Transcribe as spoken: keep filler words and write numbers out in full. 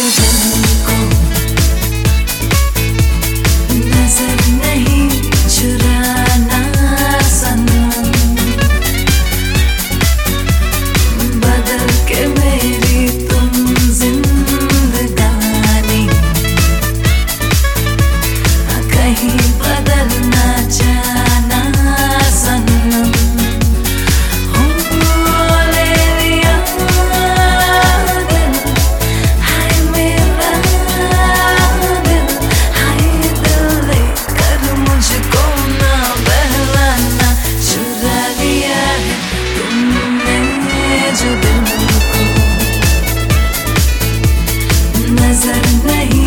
जो दिल को नजर नहीं चुराना सनम, बदल के मेरी तुम जिंदगानी कहीं बदल ना जाना सनम। हो ले लिया दिल, हाय मेरा दिल, हाय दिल लेकर मुझको ना बहलाना, चुरा लिया है तुमने जो दिल को नजर नहीं